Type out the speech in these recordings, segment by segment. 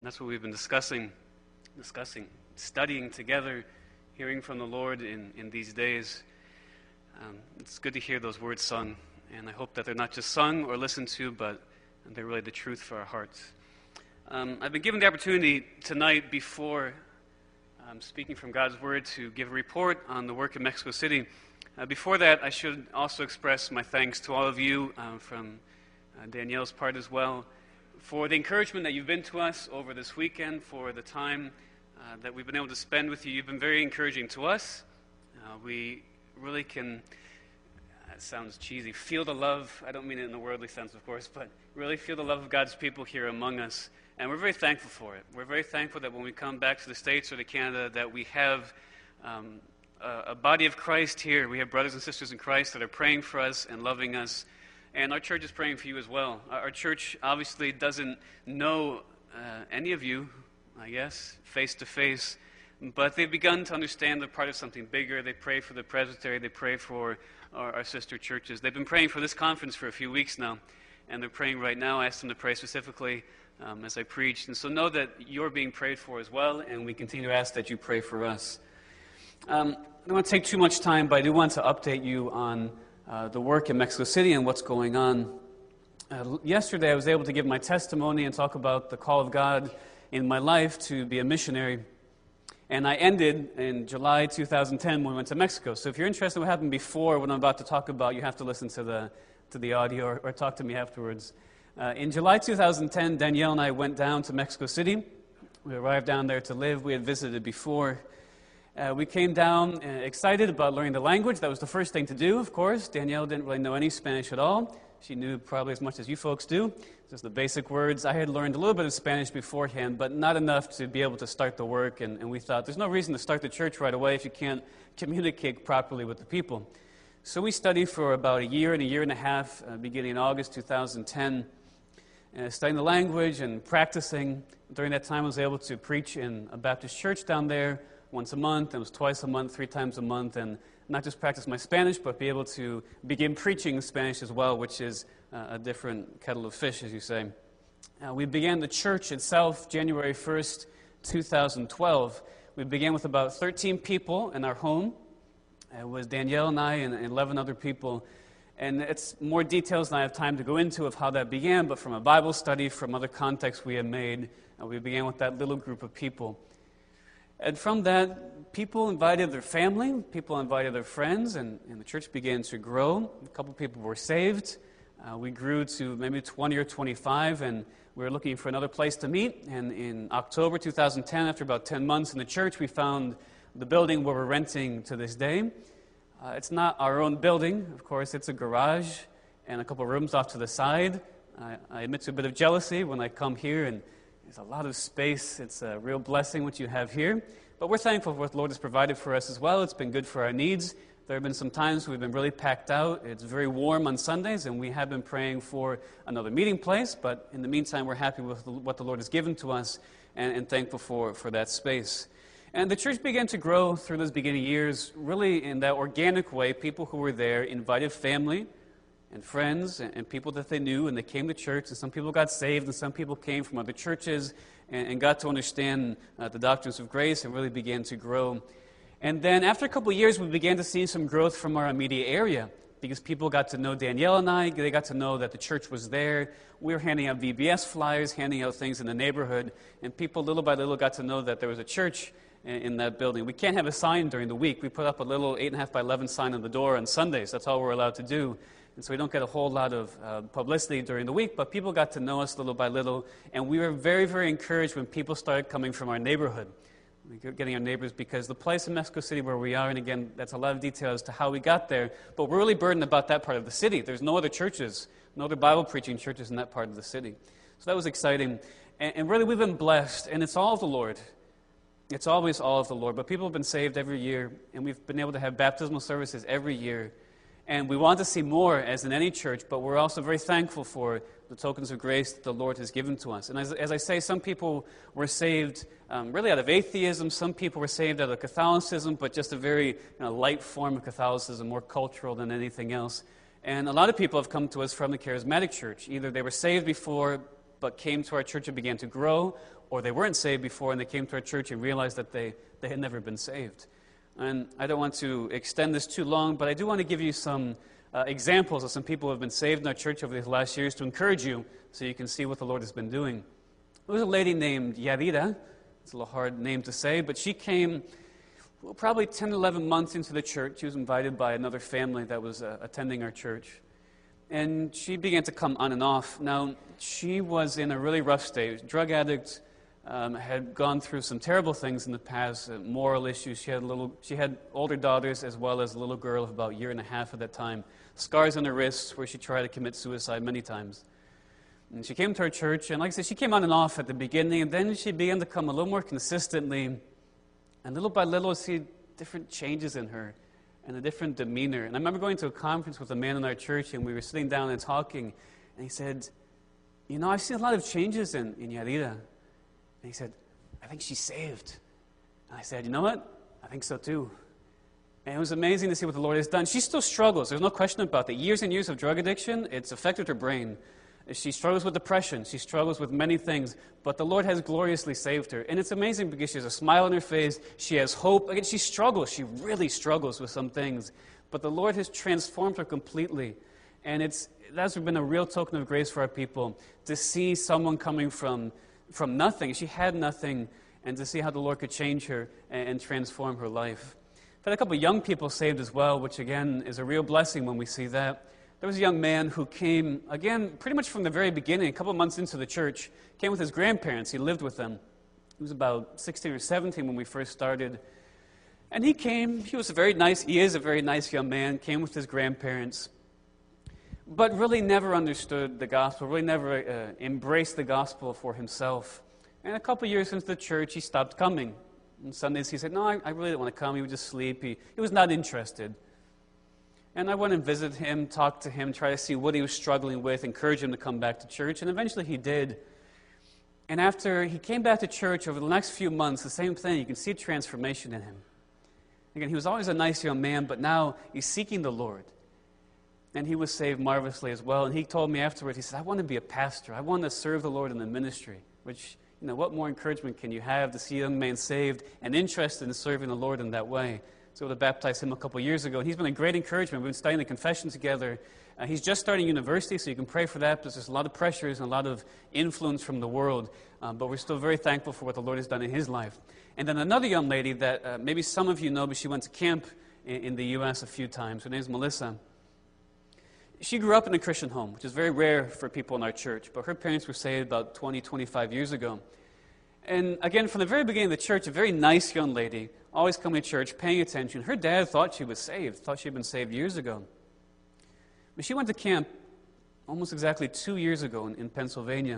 That's what we've been discussing, studying together, hearing from the Lord in these days. It's good to hear those words sung, and I hope that they're not just sung or listened to, but they're really the truth for our hearts. I've been given the opportunity tonight, before speaking from God's Word, to give a report on the work in Mexico City. Before that, I should also express my thanks to all of you, from Danielle's part as well, for the encouragement that you've been to us over this weekend, for the time that we've been able to spend with you. You've been very encouraging to us. We really can, it sounds cheesy, feel the love. I don't mean it in the worldly sense, of course, but really feel the love of God's people here among us. And we're very thankful for it. We're very thankful that when we come back to the States or to Canada, that we have a body of Christ here. We have brothers and sisters in Christ that are praying for us and loving us. And our church is praying for you as well. Our church obviously doesn't know any of you, I guess, face to face, but they've begun to understand they're part of something bigger. They pray for the presbytery. They pray for our sister churches. They've been praying for this conference for a few weeks now, and they're praying right now. I asked them to pray specifically as I preached. And so know that you're being prayed for as well, and we continue to ask that you pray for us. I don't want to take too much time, but I do want to update you on the work in Mexico City and what's going on. Yesterday, I was able to give my testimony and talk about the call of God in my life to be a missionary. And I ended in July 2010 when we went to Mexico. So if you're interested in what happened before what I'm about to talk about, you have to listen to the audio or talk to me afterwards. In July 2010, Danielle and I went down to Mexico City. We arrived down there to live. We had visited before. We came down excited about learning the language. That was the first thing to do, of course. Danielle didn't really know any Spanish at all. She knew probably as much as you folks do, just the basic words. I had learned a little bit of Spanish beforehand, but not enough to be able to start the work. And we thought, there's no reason to start the church right away if you can't communicate properly with the people. So we studied for about a year and a half, beginning in August 2010, studying the language and practicing. During that time, I was able to preach in a Baptist church down there once a month. It was twice a month, 3 times a month, and not just practice my Spanish, but be able to begin preaching Spanish as well, which is a different kettle of fish, as you say. We began the church itself January 1st, 2012. We began with about 13 people in our home. It was Danielle and I and 11 other people. And it's more details than I have time to go into of how that began, but from a Bible study, from other contexts we had made, we began with that little group of people. And from that, people invited their family, people invited their friends, and the church began to grow. A couple people were saved. We grew to maybe 20 or 25, and we were looking for another place to meet. And in October 2010, after about 10 months in the church, we found the building where we're renting to this day. It's not our own building. Of course, it's a garage and a couple of rooms off to the side. I admit to a bit of jealousy when I come here, and there's a lot of space. It's a real blessing what you have here. But we're thankful for what the Lord has provided for us as well. It's been good for our needs. There have been some times we've been really packed out. It's very warm on Sundays, and we have been praying for another meeting place. But in the meantime, we're happy with what the Lord has given to us and thankful for that space. And the church began to grow through those beginning years, really in that organic way. People who were there invited family and friends and people that they knew, and they came to church, and some people got saved, and some people came from other churches and got to understand the doctrines of grace and really began to grow. And then after a couple of years, we began to see some growth from our immediate area because people got to know Danielle and I. They got to know that the church was there. We were handing out VBS flyers, handing out things in the neighborhood, and people little by little got to know that there was a church in that building. We can't have a sign during the week. We put up a little 8.5 by 11 sign on the door on Sundays. That's all we're allowed to do. And so we don't get a whole lot of publicity during the week, but people got to know us little by little, and we were very, very encouraged when people started coming from our neighborhood. We were getting our neighbors because the place in Mexico City where we are, and again, that's a lot of detail as to how we got there, but we're really burdened about that part of the city. There's no other churches, no other Bible preaching churches in that part of the city. So that was exciting. And really, we've been blessed, and it's all of the Lord. It's always all of the Lord. But people have been saved every year, and we've been able to have baptismal services every year. And we want to see more, as in any church, but we're also very thankful for the tokens of grace that the Lord has given to us. And as I say, some people were saved really out of atheism. Some people were saved out of Catholicism, but just a very light form of Catholicism, more cultural than anything else. And a lot of people have come to us from the charismatic church. Either they were saved before, but came to our church and began to grow, or they weren't saved before, and they came to our church and realized that they had never been saved. And I don't want to extend this too long, but I do want to give you some examples of some people who have been saved in our church over these last years to encourage you so you can see what the Lord has been doing. There was a lady named Yarida. It's a little hard name to say, but she came probably 10, 11 months into the church. She was invited by another family that was attending our church. And she began to come on and off. Now, she was in a really rough state. Drug addict, had gone through some terrible things in the past, moral issues. She had older daughters as well as a little girl of about a year and a half at that time. Scars on her wrists where she tried to commit suicide many times. And she came to our church, and like I said, she came on and off at the beginning, and then she began to come a little more consistently. And little by little, I see different changes in her and a different demeanor. And I remember going to a conference with a man in our church, and we were sitting down and talking, and he said, I've seen a lot of changes in Yarida. And he said, I think she's saved. And I said, you know what? I think so too. And it was amazing to see what the Lord has done. She still struggles. There's no question about that. Years and years of drug addiction, it's affected her brain. She struggles with depression. She struggles with many things. But the Lord has gloriously saved her. And it's amazing because she has a smile on her face. She has hope. Again, she struggles. She really struggles with some things. But the Lord has transformed her completely. And that's been a real token of grace for our people, to see someone coming from nothing. She had nothing, and to see how the Lord could change her and transform her life. I've had a couple of young people saved as well, which again is a real blessing when we see that. There was a young man who came, again, pretty much from the very beginning, a couple of months into the church, came with his grandparents. He lived with them. He was about 16 or 17 when we first started. And he is a very nice young man, came with his grandparents, but really never understood the gospel, really never embraced the gospel for himself. And a couple of years into the church, he stopped coming. On Sundays, he said, no, I really don't want to come. He would just sleep. He was not interested. And I went and visited him, talked to him, tried to see what he was struggling with, encourage him to come back to church, and eventually he did. And after he came back to church over the next few months, the same thing, you can see a transformation in him. Again, he was always a nice young man, but now he's seeking the Lord. And he was saved marvelously as well. And he told me afterwards, he said, I want to be a pastor. I want to serve the Lord in the ministry. Which, what more encouragement can you have to see a young man saved and interested in serving the Lord in that way? So I baptized him a couple of years ago. And he's been a great encouragement. We've been studying the confession together. He's just starting university, so you can pray for that, because there's a lot of pressures and a lot of influence from the world. But we're still very thankful for what the Lord has done in his life. And then another young lady that maybe some of you know, but she went to camp in the U.S. a few times. Her name is Melissa. She grew up in a Christian home, which is very rare for people in our church, but her parents were saved about 20, 25 years ago. And again, from the very beginning of the church, a very nice young lady, always coming to church, paying attention. Her dad thought she was saved, thought she had been saved years ago. But she went to camp almost exactly 2 years ago in Pennsylvania.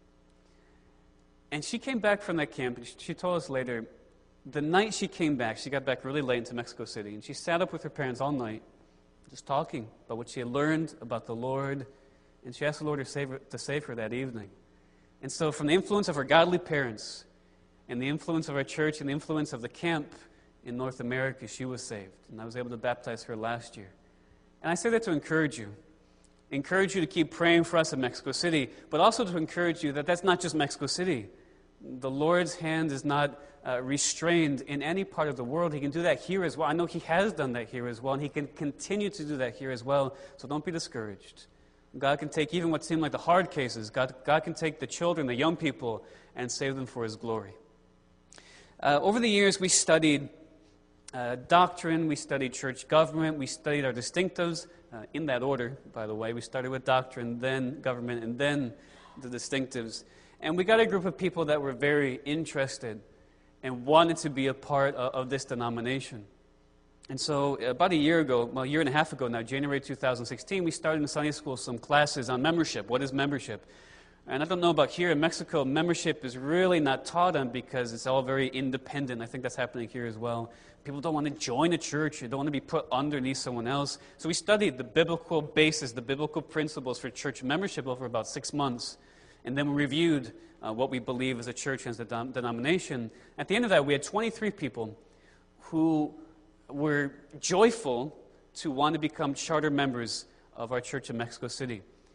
And she came back from that camp, and she told us later, the night she came back, she got back really late into Mexico City, and she sat up with her parents all night, just talking about what she had learned about the Lord, and she asked the Lord to save her that evening. And so from the influence of her godly parents, and the influence of our church, and the influence of the camp in North America, she was saved. And I was able to baptize her last year. And I say that to encourage you to keep praying for us in Mexico City, but also to encourage you that that's not just Mexico City. The Lord's hand is not restrained in any part of the world. He can do that here as well. I know He has done that here as well, and He can continue to do that here as well. So don't be discouraged. God can take even what seem like the hard cases. God can take the children, the young people, and save them for His glory. Over the years, we studied doctrine, we studied church government, we studied our distinctives, in that order, by the way. We started with doctrine, then government, and then the distinctives. And we got a group of people that were very interested and wanted to be a part of this denomination. And so about a year and a half ago now, January 2016, we started in Sunday school some classes on membership. What is membership? And I don't know about here in Mexico, membership is really not taught on because it's all very independent. I think that's happening here as well. People don't want to join a church. They don't want to be put underneath someone else. So we studied the biblical basis, the biblical principles for church membership over about 6 months. And then we reviewed what we believe as a church and as a denomination. At the end of that, we had 23 people who were joyful to want to become charter members of our church in Mexico City.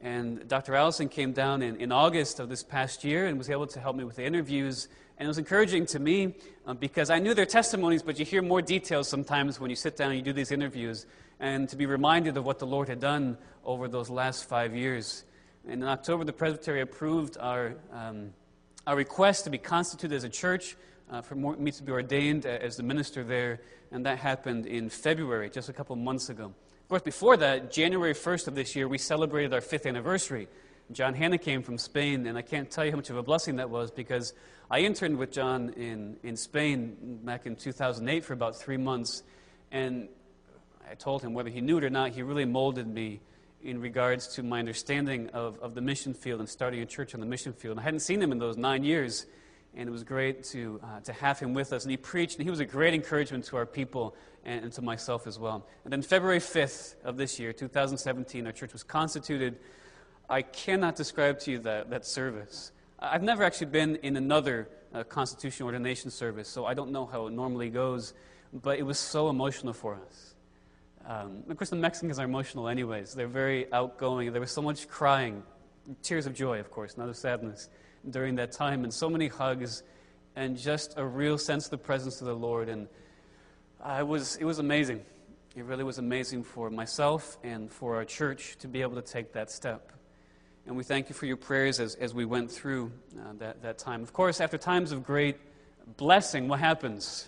And Dr. Allison came down in August of this past year and was able to help me with the interviews. And it was encouraging to me because I knew their testimonies, but you hear more details sometimes when you sit down and you do these interviews, and to be reminded of what the Lord had done over those last 5 years. And in October, the Presbytery approved our request to be constituted as a church, for me to be ordained as the minister there, and that happened in February, just a couple months ago. Of course, before that, January 1st of this year, we celebrated our 5th anniversary. John Hanna came from Spain, and I can't tell you how much of a blessing that was, because I interned with John in Spain back in 2008 for about 3 months, and I told him, whether he knew it or not, he really molded me in regards to my understanding of the mission field and starting a church on the mission field. I hadn't seen him in those 9 years, and it was great to have him with us. And he preached, and he was a great encouragement to our people and to myself as well. And then February 5th of this year, 2017, our church was constituted. I cannot describe to you that service. I've never actually been in another constitutional ordination service, so I don't know how it normally goes, but it was so emotional for us. Of course, the Mexicans are emotional anyways. They're very outgoing. There was so much crying, tears of joy, of course, not of sadness, during that time, and so many hugs, and just a real sense of the presence of the Lord. And it was amazing. It really was amazing for myself and for our church to be able to take that step. And we thank you for your prayers as we went through that time. Of course, after times of great blessing, what happens?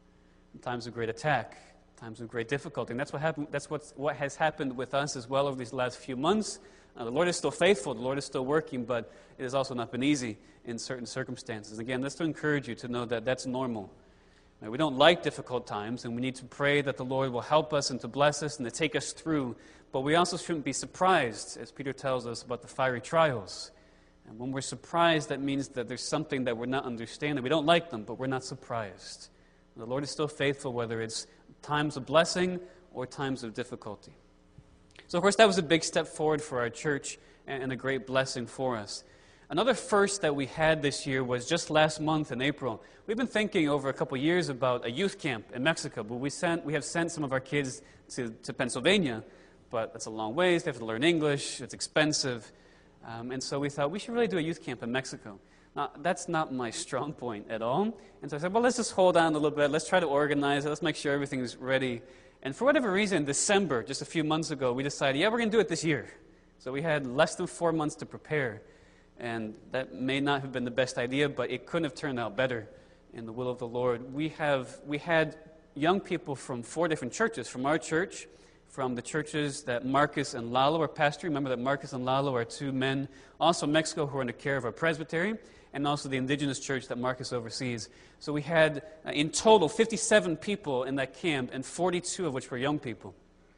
Times of great attack, times of great difficulty. And that's what happened. That's what has happened with us as well over these last few months. The Lord is still faithful. The Lord is still working, but it has also not been easy in certain circumstances. Again, that's to encourage you to know that that's normal. We don't like difficult times, and we need to pray that the Lord will help us and to bless us and to take us through. But we also shouldn't be surprised, as Peter tells us, about the fiery trials. And when we're surprised, that means that there's something that we're not understanding. We don't like them, but we're not surprised. The Lord is still faithful, whether it's times of blessing or times of difficulty. So, of course, that was a big step forward for our church and a great blessing for us. Another first that we had this year was just last month in April. We've been thinking over a couple years about a youth camp in Mexico, but we have sent some of our kids to Pennsylvania, but that's a long ways. They have to learn English. It's expensive. And so we thought we should really do a youth camp in Mexico. Now, that's not my strong point at all. And so I said, well, let's just hold on a little bit. Let's try to organize it. Let's make sure everything's ready. And for whatever reason, in December, just a few months ago, we decided, we're going to do it this year. So we had less than 4 months to prepare. And that may not have been the best idea, but it couldn't have turned out better in the will of the Lord. We had young people from 4 different churches, from our church, from the churches that Marcus and Lalo are pastoring. Remember that Marcus and Lalo are 2 men, also Mexico, who are under care of our presbytery, and also the indigenous church that Marcus oversees. So we had, in total, 57 people in that camp, and 42 of which were young people.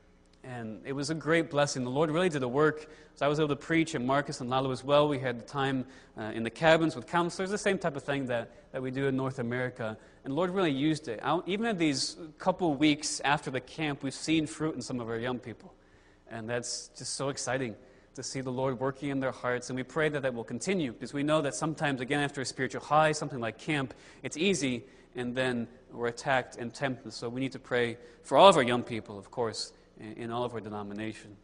And it was a great blessing. The Lord really did the work. So I was able to preach, and Marcus and Lalo as well. We had the time in the cabins with counselors, the same type of thing that we do in North America. And the Lord really used it. Even in these couple weeks after the camp, we've seen fruit in some of our young people. And that's just so exciting to see the Lord working in their hearts. And we pray that will continue, because we know that sometimes, again, after a spiritual high, something like camp, it's easy, and then we're attacked and tempted. So we need to pray for all of our young people, of course, in all of our denomination.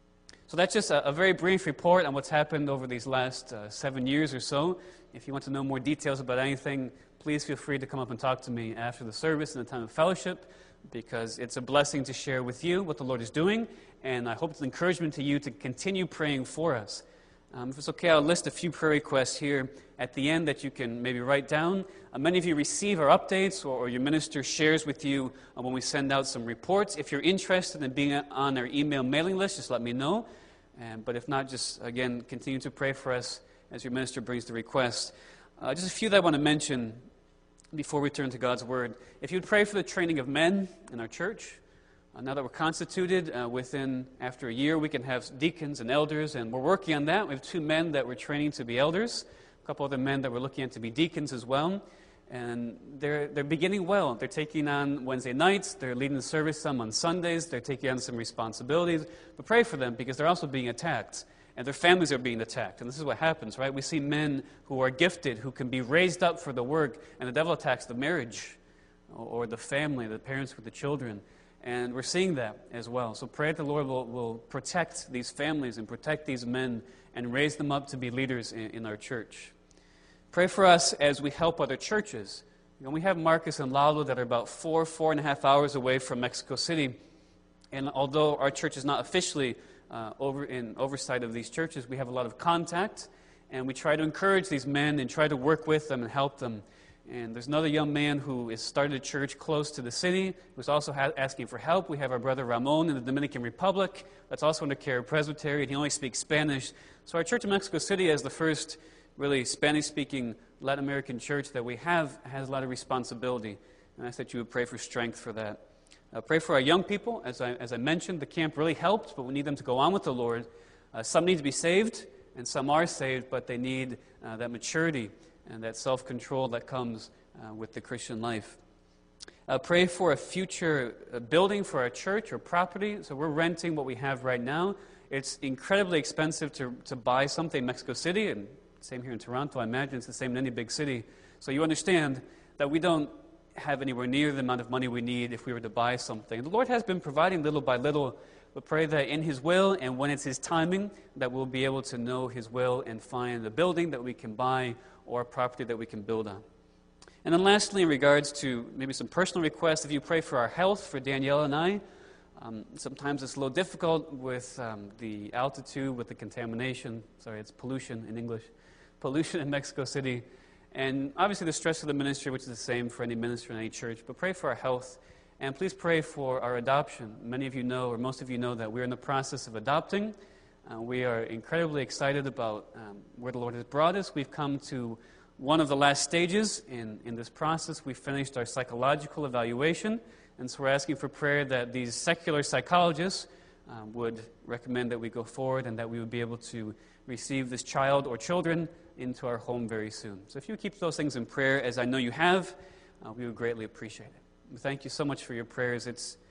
So that's just a very brief report on what's happened over these last 7 years or so. If you want to know more details about anything, please feel free to come up and talk to me after the service in the time of fellowship, because it's a blessing to share with you what the Lord is doing, and I hope it's an encouragement to you to continue praying for us. If it's okay, I'll list a few prayer requests here at the end that you can maybe write down. Many of you receive our updates, or your minister shares with you when we send out some reports. If you're interested in being on our email mailing list, just let me know. But if not, just, again, continue to pray for us as your minister brings the request. Just a few that I want to mention before we turn to God's Word. If you would pray for the training of men in our church. Now that we're constituted, after a year, we can have deacons and elders, and we're working on that. We have 2 men that we're training to be elders, a couple other men that we're looking at to be deacons as well. And they're beginning well. They're taking on Wednesday nights. They're leading the service some on Sundays. They're taking on some responsibilities. But pray for them, because they're also being attacked, and their families are being attacked. And this is what happens, right? We see men who are gifted, who can be raised up for the work, and the devil attacks the marriage or the family, the parents with the children. And we're seeing that as well. So pray that the Lord will protect these families and protect these men and raise them up to be leaders in our church. Pray for us as we help other churches. We have Marcus and Lalo that are about 4.5 hours away from Mexico City. And although our church is not officially in oversight of these churches, we have a lot of contact. And we try to encourage these men and try to work with them and help them. And there's another young man who has started a church close to the city, who's also asking for help. We have our brother Ramon in the Dominican Republic, that's also under care of Presbytery, and he only speaks Spanish. So our church in Mexico City, as the first really Spanish-speaking Latin American church that we have, has a lot of responsibility. And I ask that you would pray for strength for that. Pray for our young people. As I mentioned, the camp really helped, but we need them to go on with the Lord. Some need to be saved, and some are saved, but they need that maturity and that self-control that comes with the Christian life. Pray for a future building for our church or property. So we're renting what we have right now. It's incredibly expensive to buy something in Mexico City, and same here in Toronto. I imagine it's the same in any big city. So you understand that we don't have anywhere near the amount of money we need if we were to buy something. The Lord has been providing little by little, but pray that in His will and when it's His timing, that we'll be able to know His will and find a building that we can buy or a property that we can build on. And then lastly, in regards to maybe some personal requests, if you pray for our health, for Danielle and I, sometimes it's a little difficult with the altitude, with the contamination. Sorry, it's pollution in English. Pollution in Mexico City. And obviously the stress of the ministry, which is the same for any ministry in any church. But pray for our health. And please pray for our adoption. Many of you know, or most of you know, that we're in the process of adopting. We are incredibly excited about where the Lord has brought us. We've come to one of the last stages in this process. We finished our psychological evaluation, and so we're asking for prayer that these secular psychologists would recommend that we go forward and that we would be able to receive this child or children into our home very soon. So if you keep those things in prayer, as I know you have, we would greatly appreciate it. Thank you so much for your prayers.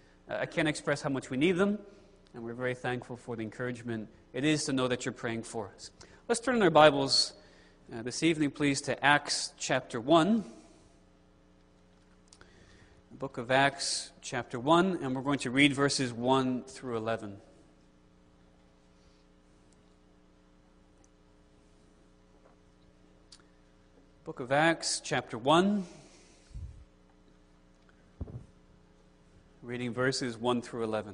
I can't express how much we need them, and we're very thankful for the encouragement it is to know that you're praying for us. Let's turn in our Bibles this evening, please, to Acts chapter 1. The book of Acts chapter 1, and we're going to read verses 1 through 11. Book of Acts chapter 1, reading verses 1 through 11.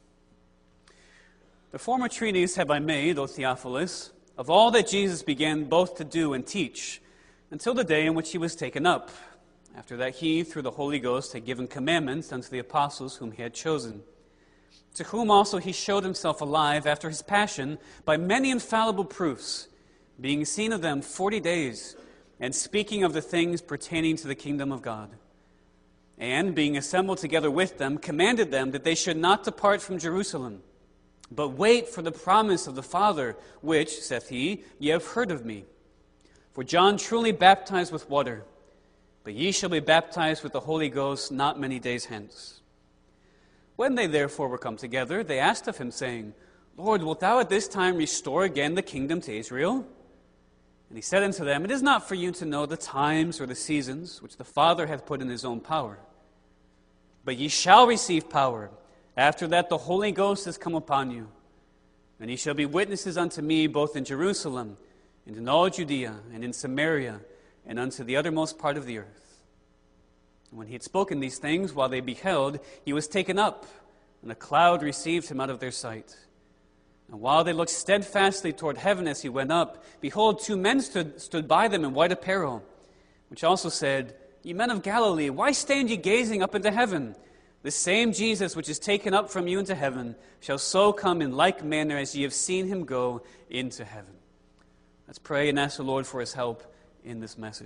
The former treatise have I made, O Theophilus, of all that Jesus began both to do and teach, until the day in which He was taken up. After that He, through the Holy Ghost, had given commandments unto the apostles whom He had chosen, to whom also He showed Himself alive after His passion by many infallible proofs, being seen of them 40 days, and speaking of the things pertaining to the kingdom of God. And, being assembled together with them, commanded them that they should not depart from Jerusalem, but wait for the promise of the Father, which, saith He, ye have heard of me. For John truly baptized with water, but ye shall be baptized with the Holy Ghost not many days hence. When they therefore were come together, they asked of Him, saying, Lord, wilt thou at this time restore again the kingdom to Israel? And He said unto them, It is not for you to know the times or the seasons which the Father hath put in His own power. But ye shall receive power. After that the Holy Ghost is come upon you. And ye shall be witnesses unto me both in Jerusalem, and in all Judea, and in Samaria, and unto the uttermost part of the earth. And when He had spoken these things, while they beheld, He was taken up, and a cloud received Him out of their sight. And while they looked steadfastly toward heaven as He went up, behold, 2 men stood by them in white apparel, which also said, Ye men of Galilee, why stand ye gazing up into heaven? The same Jesus which is taken up from you into heaven shall so come in like manner as ye have seen Him go into heaven. Let's pray and ask the Lord for His help in this message.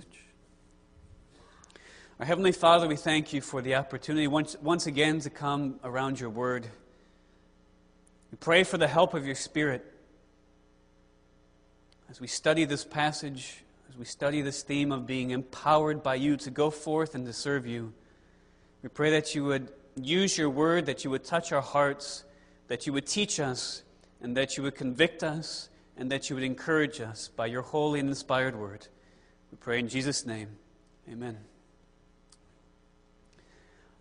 Our Heavenly Father, we thank You for the opportunity once again to come around Your Word. We pray for the help of Your Spirit as we study this passage, as we study this theme of being empowered by You to go forth and to serve You. We pray that You would use Your Word, that You would touch our hearts, that You would teach us, and that You would convict us, and that You would encourage us by Your holy and inspired Word. We pray in Jesus' name. Amen.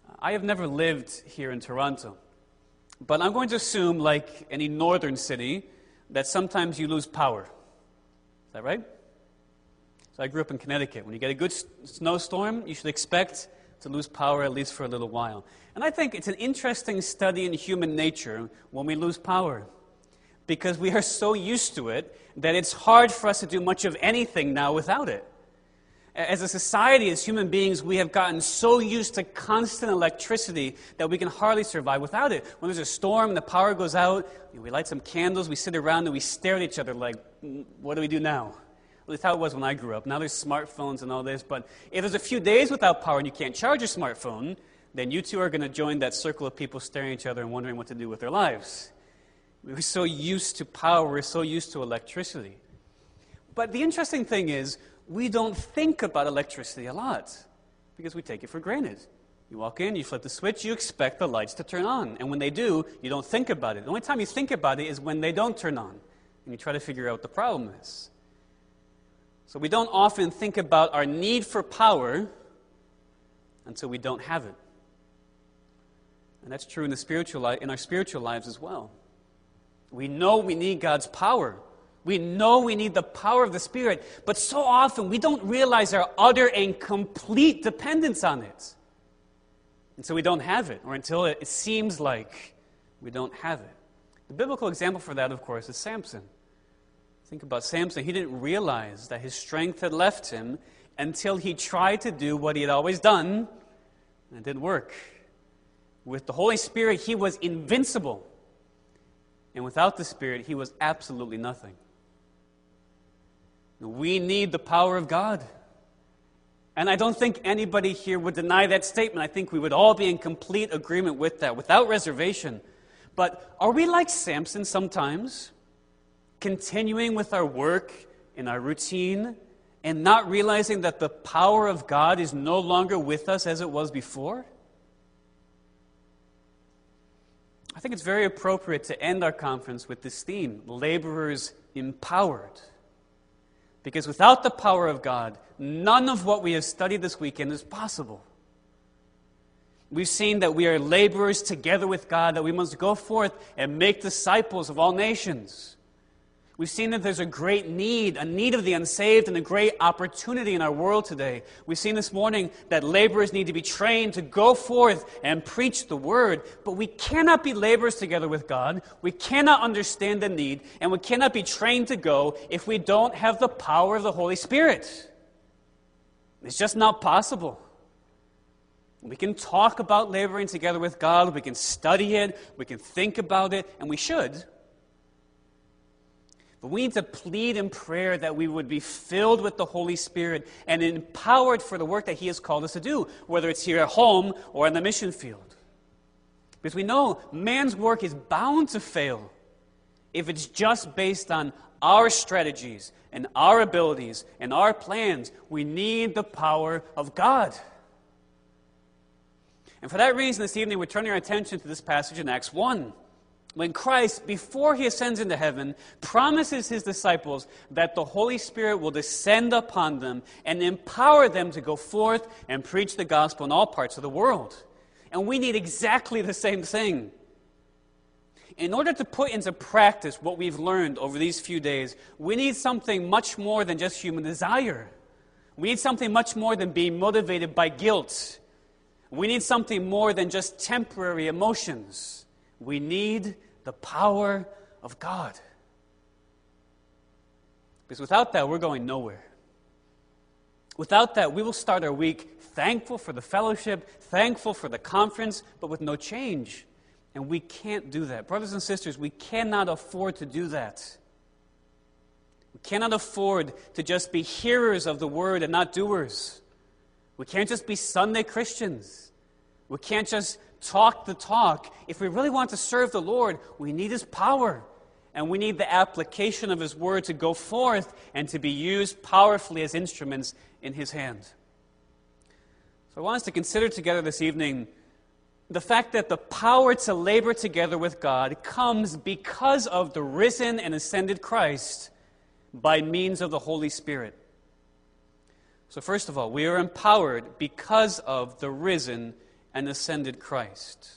I have never lived here in Toronto, but I'm going to assume, like any northern city, that sometimes you lose power. Is that right? So I grew up in Connecticut. When you get a good snowstorm, you should expect to lose power at least for a little while. And I think it's an interesting study in human nature when we lose power, because we are so used to it that it's hard for us to do much of anything now without it. As a society, as human beings, we have gotten so used to constant electricity that we can hardly survive without it. When there's a storm and the power goes out, we light some candles, we sit around and we stare at each other like, what do we do now? Well, that's how it was when I grew up. Now there's smartphones and all this, but if there's a few days without power and you can't charge your smartphone, then you two are going to join that circle of people staring at each other and wondering what to do with their lives. We're so used to power, we're so used to electricity. But the interesting thing is, we don't think about electricity a lot because we take it for granted. You walk in, you flip the switch, you expect the lights to turn on. And when they do, you don't think about it. The only time you think about it is when they don't turn on. And you try to figure out what the problem is. So we don't often think about our need for power until we don't have it. And that's true in our spiritual lives as well. We know we need God's power. We know we need the power of the Spirit, but so often we don't realize our utter and complete dependence on it. And so we don't have it, or until it seems like we don't have it. The biblical example for that, of course, is Samson. Think about Samson. He didn't realize that his strength had left him until he tried to do what he had always done, and it didn't work. With the Holy Spirit, he was invincible. And without the Spirit, he was absolutely nothing. We need the power of God. And I don't think anybody here would deny that statement. I think we would all be in complete agreement with that, without reservation. But are we like Samson sometimes, continuing with our work and our routine and not realizing that the power of God is no longer with us as it was before? I think it's very appropriate to end our conference with this theme, laborers empowered. Because without the power of God, none of what we have studied this weekend is possible. We've seen that we are laborers together with God, that we must go forth and make disciples of all nations. We've seen that there's a great need, a need of the unsaved, and a great opportunity in our world today. We've seen this morning that laborers need to be trained to go forth and preach the word, but we cannot be laborers together with God. We cannot understand the need, and we cannot be trained to go if we don't have the power of the Holy Spirit. It's just not possible. We can talk about laboring together with God, we can study it, we can think about it, and we should. But we need to plead in prayer that we would be filled with the Holy Spirit and empowered for the work that He has called us to do, whether it's here at home or in the mission field. Because we know man's work is bound to fail if it's just based on our strategies and our abilities and our plans. We need the power of God. And for that reason, this evening, we're turning our attention to this passage in Acts 1. When Christ, before He ascends into heaven, promises His disciples that the Holy Spirit will descend upon them and empower them to go forth and preach the gospel in all parts of the world. And we need exactly the same thing. In order to put into practice what we've learned over these few days, we need something much more than just human desire. We need something much more than being motivated by guilt. We need something more than just temporary emotions. We need the power of God. Because without that, we're going nowhere. Without that, we will start our week thankful for the fellowship, thankful for the conference, but with no change. And we can't do that. Brothers and sisters, we cannot afford to do that. We cannot afford to just be hearers of the word and not doers. We can't just be Sunday Christians. We can't just talk the talk. If we really want to serve the Lord, we need His power. And we need the application of His word to go forth and to be used powerfully as instruments in His hand. So I want us to consider together this evening the fact that the power to labor together with God comes because of the risen and ascended Christ by means of the Holy Spirit. So first of all, we are empowered because of the risen and ascended Christ.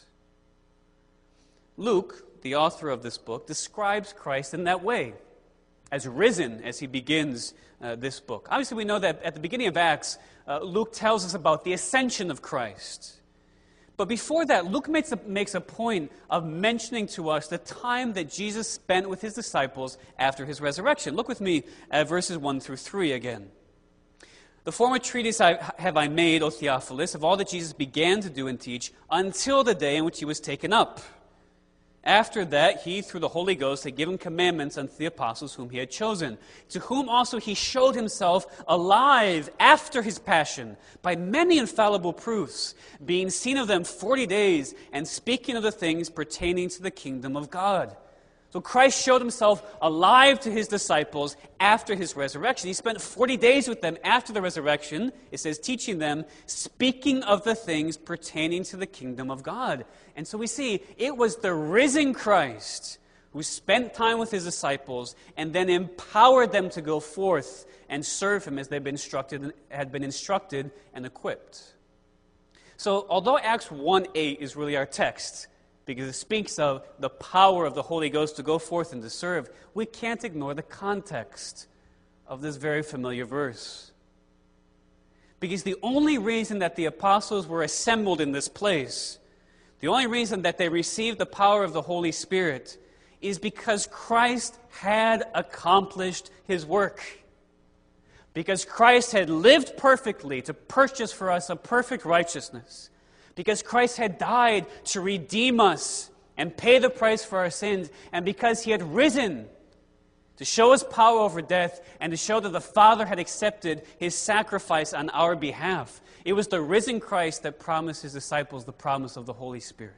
Luke, the author of this book, describes Christ in that way, as risen as he begins this book. Obviously, we know that at the beginning of Acts, Luke tells us about the ascension of Christ. But before that, Luke makes a point of mentioning to us the time that Jesus spent with his disciples after his resurrection. Look with me at verses 1 through 3 again. The former treatise have I made, O Theophilus, of all that Jesus began to do and teach until the day in which he was taken up. After that, he, through the Holy Ghost, had given commandments unto the apostles whom he had chosen, to whom also he showed himself alive after his passion, by many infallible proofs, being seen of them 40 days, and speaking of the things pertaining to the kingdom of God. So Christ showed himself alive to his disciples after his resurrection. He spent 40 days with them after the resurrection, it says, teaching them, speaking of the things pertaining to the kingdom of God. And so we see it was the risen Christ who spent time with his disciples and then empowered them to go forth and serve him as had been instructed and equipped. So although Acts 1:8 is really our text, because it speaks of the power of the Holy Ghost to go forth and to serve, we can't ignore the context of this very familiar verse. Because the only reason that the apostles were assembled in this place, the only reason that they received the power of the Holy Spirit, is because Christ had accomplished his work. Because Christ had lived perfectly to purchase for us a perfect righteousness. Because Christ had died to redeem us and pay the price for our sins, and because he had risen to show his power over death and to show that the Father had accepted his sacrifice on our behalf. It was the risen Christ that promised his disciples the promise of the Holy Spirit.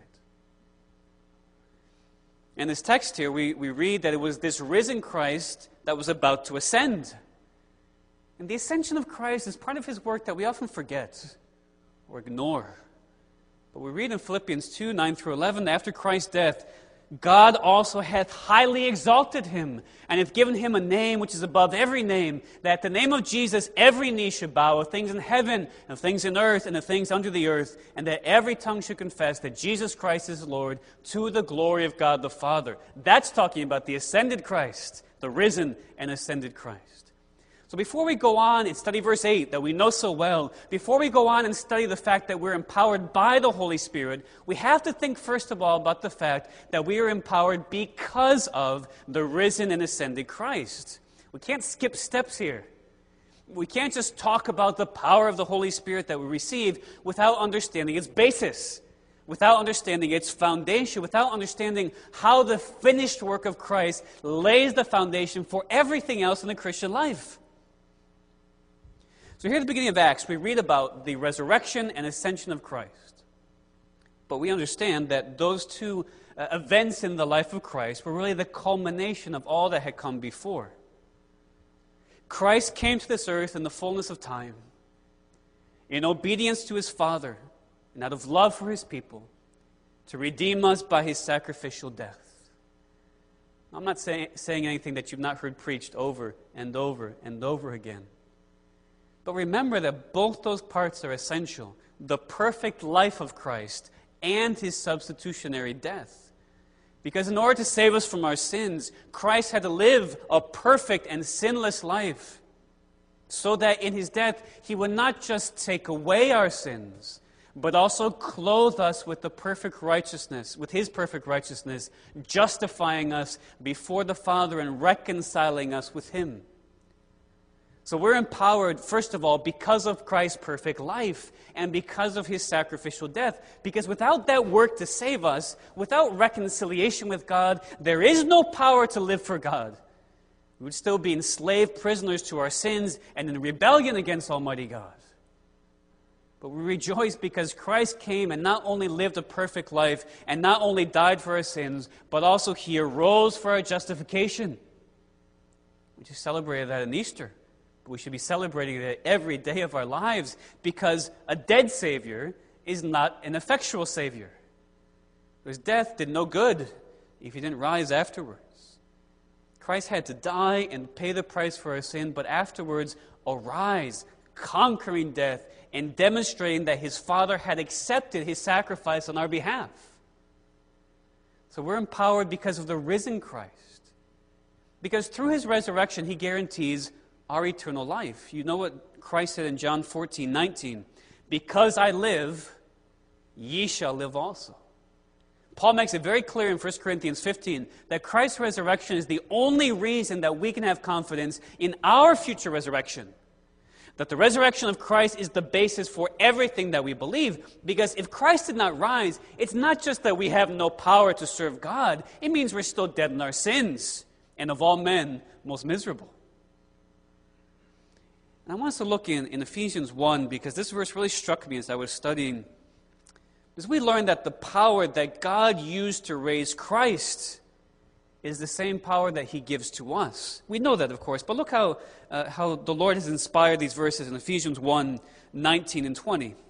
In this text here, we read that it was this risen Christ that was about to ascend. And the ascension of Christ is part of his work that we often forget or ignore. But we read in Philippians 2, 9 through 11, after Christ's death, God also hath highly exalted him, and hath given him a name which is above every name, that at the name of Jesus every knee should bow, of things in heaven, and of things in earth, and of things under the earth, and that every tongue should confess that Jesus Christ is Lord, to the glory of God the Father. That's talking about the ascended Christ, the risen and ascended Christ. So before we go on and study verse 8 that we know so well, before we go on and study the fact that we're empowered by the Holy Spirit, we have to think first of all about the fact that we are empowered because of the risen and ascended Christ. We can't skip steps here. We can't just talk about the power of the Holy Spirit that we receive without understanding its basis, without understanding its foundation, without understanding how the finished work of Christ lays the foundation for everything else in the Christian life. So here at the beginning of Acts, we read about the resurrection and ascension of Christ. But we understand that those two events in the life of Christ were really the culmination of all that had come before. Christ came to this earth in the fullness of time, in obedience to his Father, and out of love for his people, to redeem us by his sacrificial death. I'm not saying anything that you've not heard preached over and over and over again. But remember that both those parts are essential. The perfect life of Christ and his substitutionary death. Because in order to save us from our sins, Christ had to live a perfect and sinless life. So that in his death, he would not just take away our sins, but also clothe us with the perfect righteousness, with his perfect righteousness, justifying us before the Father and reconciling us with him. So we're empowered, first of all, because of Christ's perfect life and because of his sacrificial death. Because without that work to save us, without reconciliation with God, there is no power to live for God. We would still be enslaved prisoners to our sins and in rebellion against Almighty God. But we rejoice because Christ came and not only lived a perfect life and not only died for our sins, but also he arose for our justification. We just celebrated that in Easter. But we should be celebrating it every day of our lives because a dead Savior is not an effectual Savior. Because death did no good if he didn't rise afterwards. Christ had to die and pay the price for our sin, but afterwards arise, conquering death and demonstrating that his Father had accepted his sacrifice on our behalf. So we're empowered because of the risen Christ. Because through his resurrection, he guarantees our eternal life. You know what Christ said in John 14:19? Because I live, ye shall live also. Paul makes it very clear in 1 Corinthians 15 that Christ's resurrection is the only reason that we can have confidence in our future resurrection. That the resurrection of Christ is the basis for everything that we believe. Because if Christ did not rise, it's not just that we have no power to serve God. It means we're still dead in our sins, and of all men, most miserable. And I want us to look in Ephesians 1, because this verse really struck me as I was studying. As we learn that the power that God used to raise Christ is the same power that he gives to us. We know that, of course, but look how the Lord has inspired these verses in Ephesians 1:19 and 20. Of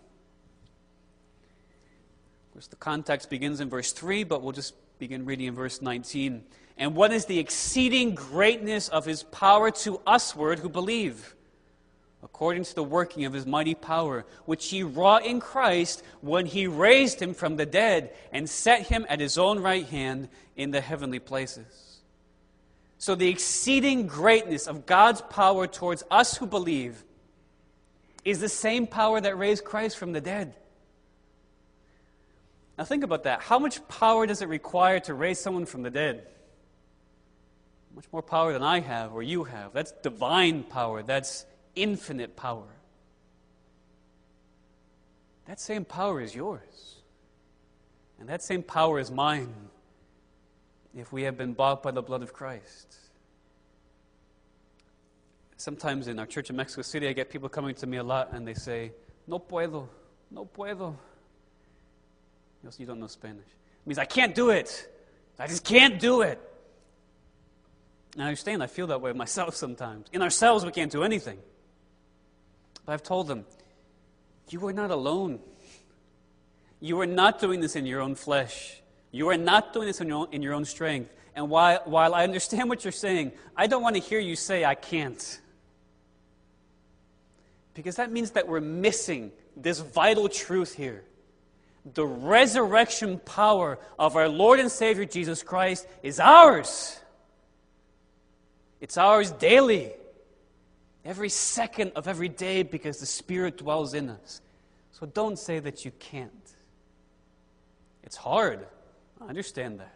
course, the context begins in verse 3, but we'll just begin reading in verse 19. And what is the exceeding greatness of his power to usward who believe? According to the working of his mighty power, which he wrought in Christ when he raised him from the dead and set him at his own right hand in the heavenly places. So the exceeding greatness of God's power towards us who believe is the same power that raised Christ from the dead. Now think about that. How much power does it require to raise someone from the dead? Much more power than I have or you have. That's divine power. That's infinite power. That same power is yours. And that same power is mine if we have been bought by the blood of Christ. Sometimes in our church in Mexico City, I get people coming to me a lot and they say, no puedo, no puedo. You don't know Spanish. It means I can't do it. I just can't do it. And I understand, I feel that way myself sometimes. In ourselves, we can't do anything. But I've told them, you are not alone. You are not doing this in your own flesh. You are not doing this in your own strength. And while I understand what you're saying, I don't want to hear you say, I can't. Because that means that we're missing this vital truth here. The resurrection power of our Lord and Savior Jesus Christ is ours. It's ours daily. Every second of every day, because the Spirit dwells in us. So don't say that you can't. It's hard. I understand that.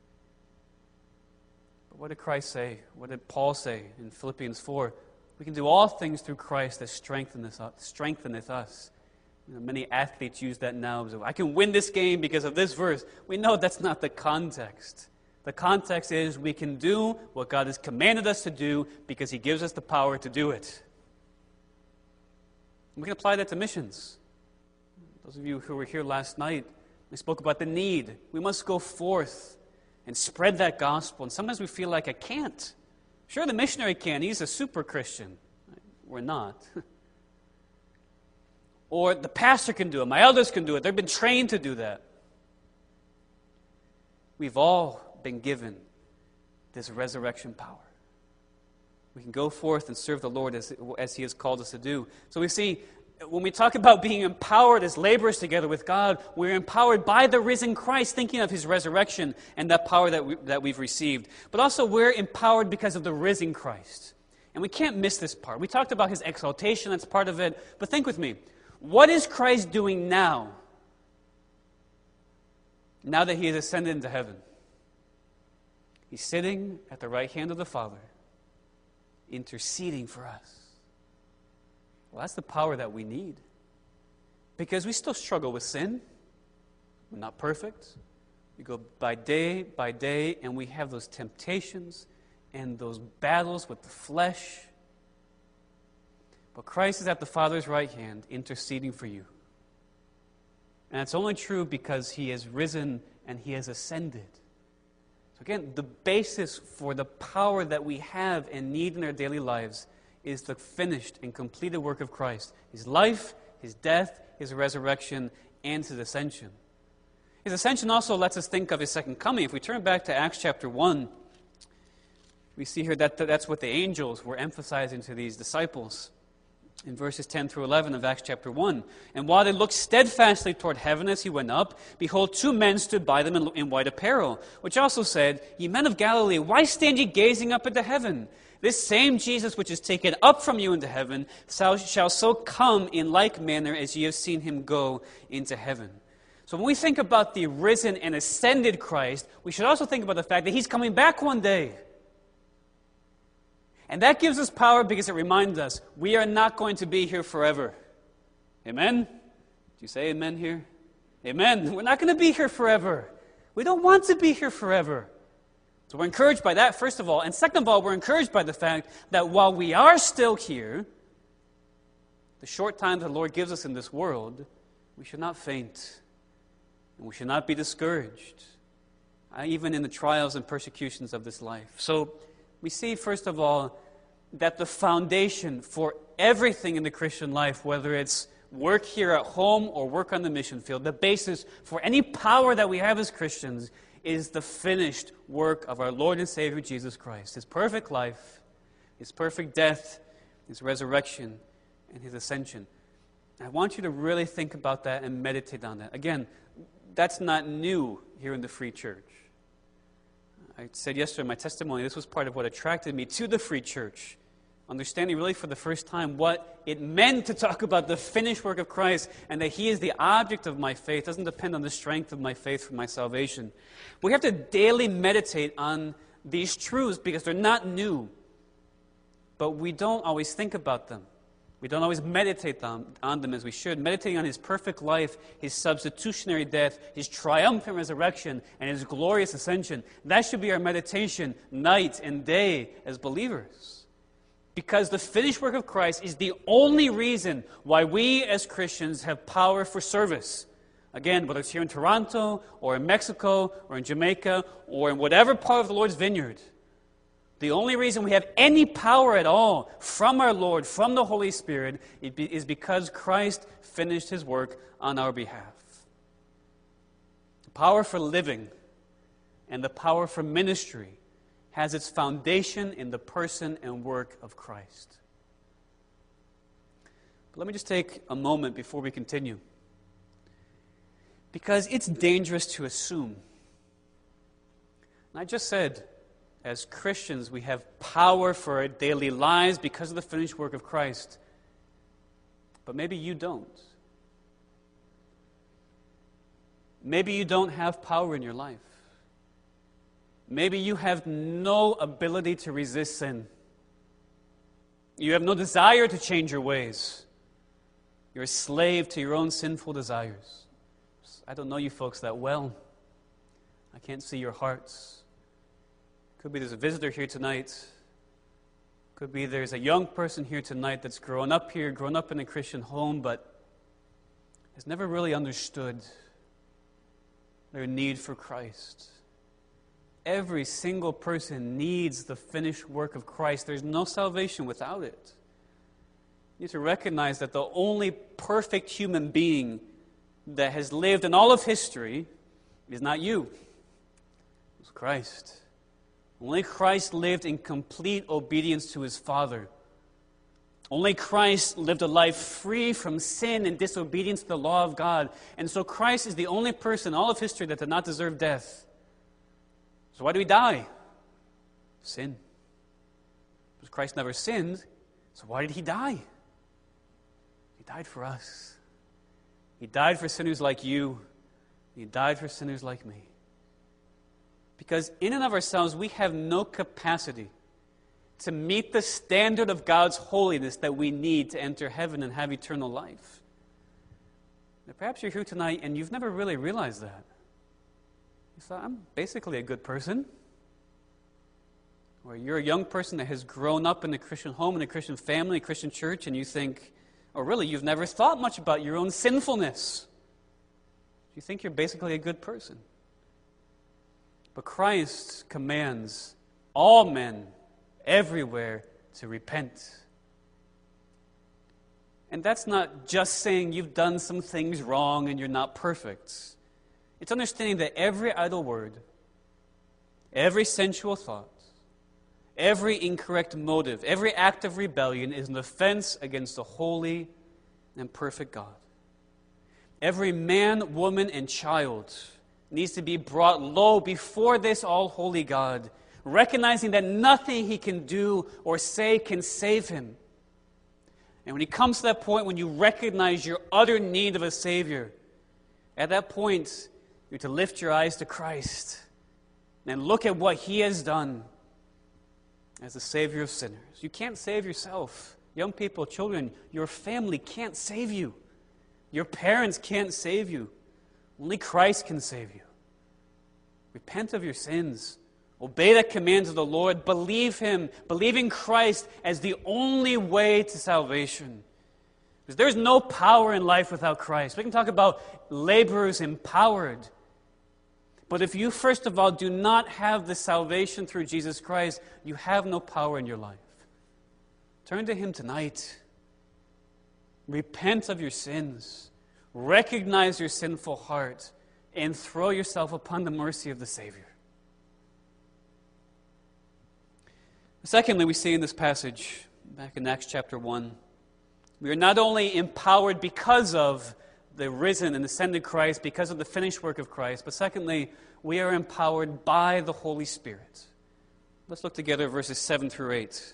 But what did Christ say? What did Paul say in Philippians 4? We can do all things through Christ that strengtheneth us. Many athletes use that now. I can win this game because of this verse. We know that's not the context. The context is we can do what God has commanded us to do because he gives us the power to do it. And we can apply that to missions. Those of you who were here last night, we spoke about the need. We must go forth and spread that gospel. And sometimes we feel like I can't. Sure, the missionary can. He's a super Christian. We're not. Or the pastor can do it. My elders can do it. They've been trained to do that. We've all been given this resurrection power. We can go forth and serve the Lord as he has called us to do. So we see, when we talk about being empowered as laborers together with God, we're empowered by the risen Christ, thinking of his resurrection and that power that we've received. But also we're empowered because of the risen Christ. And we can't miss this part. We talked about his exaltation, that's part of it. But think with me, what is Christ doing now? Now that he has ascended into heaven. He's sitting at the right hand of the Father, interceding for us. Well, that's the power that we need. Because we still struggle with sin. We're not perfect. We go by day, and we have those temptations and those battles with the flesh. But Christ is at the Father's right hand, interceding for you. And it's only true because he has risen and he has ascended. So again, the basis for the power that we have and need in our daily lives is the finished and completed work of Christ. His life, his death, his resurrection, and his ascension. His ascension also lets us think of his second coming. If we turn back to Acts chapter 1, we see here that that's what the angels were emphasizing to these disciples. in verses 10 through 11 of Acts chapter 1. And while they looked steadfastly toward heaven as he went up, behold, 2 men stood by them in white apparel, which also said, Ye men of Galilee, why stand ye gazing up into heaven? This same Jesus which is taken up from you into heaven shall so come in like manner as ye have seen him go into heaven. So when we think about the risen and ascended Christ, we should also think about the fact that he's coming back one day. And that gives us power because it reminds us we are not going to be here forever. Amen? Do you say amen here? Amen. We're not going to be here forever. We don't want to be here forever. So we're encouraged by that, first of all. And second of all, we're encouraged by the fact that while we are still here, the short time that the Lord gives us in this world, we should not faint. And we should not be discouraged, even in the trials and persecutions of this life. So we see, first of all, that the foundation for everything in the Christian life, whether it's work here at home or work on the mission field, the basis for any power that we have as Christians is the finished work of our Lord and Savior Jesus Christ. His perfect life, his perfect death, his resurrection, and his ascension. I want you to really think about that and meditate on that. Again, that's not new here in the Free Church. I said yesterday in my testimony, this was part of what attracted me to the Free Church. Understanding really for the first time what it meant to talk about the finished work of Christ and that he is the object of my faith. It doesn't depend on the strength of my faith for my salvation. We have to daily meditate on these truths because they're not new. But we don't always think about them. We don't always meditate on them as we should. Meditating on his perfect life, his substitutionary death, his triumphant resurrection, and his glorious ascension. That should be our meditation night and day as believers. Because the finished work of Christ is the only reason why we as Christians have power for service. Again, whether it's here in Toronto, or in Mexico, or in Jamaica, or in whatever part of the Lord's vineyard. The only reason we have any power at all from our Lord, from the Holy Spirit, is because Christ finished his work on our behalf. The power for living and the power for ministry has its foundation in the person and work of Christ. But let me just take a moment before we continue. Because it's dangerous to assume. And I just said, as Christians, we have power for our daily lives because of the finished work of Christ. But maybe you don't. Maybe you don't have power in your life. Maybe you have no ability to resist sin. You have no desire to change your ways. You're a slave to your own sinful desires. I don't know you folks that well. I can't see your hearts. Could be there's a visitor here tonight. Could be there's a young person here tonight that's grown up here, grown up in a Christian home, but has never really understood their need for Christ. Every single person needs the finished work of Christ. There's no salvation without it. You need to recognize that the only perfect human being that has lived in all of history is not you. It's Christ. Only Christ lived in complete obedience to his Father. Only Christ lived a life free from sin and disobedience to the law of God. And so Christ is the only person in all of history that did not deserve death. So why do we die? Sin. Because Christ never sinned, so why did he die? He died for us. He died for sinners like you. He died for sinners like me. Because in and of ourselves, we have no capacity to meet the standard of God's holiness that we need to enter heaven and have eternal life. Now, perhaps you're here tonight and you've never really realized that. You thought, I'm basically a good person. Or you're a young person that has grown up in a Christian home, in a Christian family, a Christian church, and you think, or really, you've never thought much about your own sinfulness. You think you're basically a good person. But Christ commands all men everywhere to repent. And that's not just saying you've done some things wrong and you're not perfect. It's understanding that every idle word, every sensual thought, Every incorrect motive, every act of rebellion is an offense against a holy and perfect God. Every man, woman, and child needs to be brought low before this all-holy God, recognizing that nothing he can do or say can save him. And when he comes to that point, when you recognize your utter need of a Savior, at that point, you're to lift your eyes to Christ and look at what he has done as the Savior of sinners. You can't save yourself. Young people, children, your family can't save you. Your parents can't save you. Only Christ can save you. Repent of your sins. Obey the commands of the Lord. Believe him. Believe in Christ as the only way to salvation. Because there's no power in life without Christ. We can talk about laborers empowered. But if you, first of all, do not have the salvation through Jesus Christ, you have no power in your life. Turn to him tonight. Repent of your sins. Recognize your sinful heart. And throw yourself upon the mercy of the Savior. Secondly, we see in this passage, back in Acts chapter 1, we are not only empowered because of the risen and ascended Christ, because of the finished work of Christ, but secondly, we are empowered by the Holy Spirit. Let's look together at verses 7 through 8.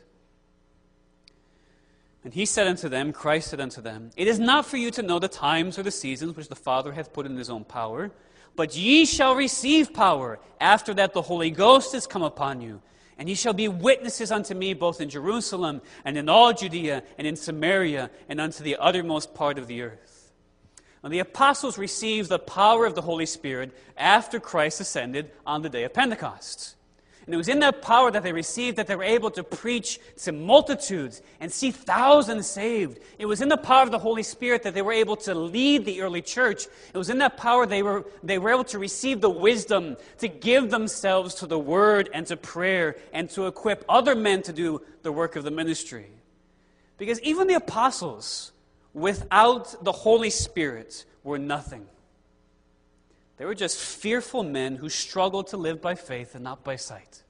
And he said unto them, Christ said unto them, It is not for you to know the times or the seasons which the Father hath put in his own power, but ye shall receive power. After that the Holy Ghost is come upon you. And ye shall be witnesses unto me both in Jerusalem and in all Judea and in Samaria and unto the uttermost part of the earth. Now the apostles received the power of the Holy Spirit after Christ ascended on the day of Pentecost. And it was in that power that they received that they were able to preach to multitudes and see thousands saved. It was in the power of the Holy Spirit that they were able to lead the early church. It was in that power they were able to receive the wisdom to give themselves to the Word and to prayer and to equip other men to do the work of the ministry. Because even the apostles, without the Holy Spirit, were nothing. They were just fearful men who struggled to live by faith and not by sight.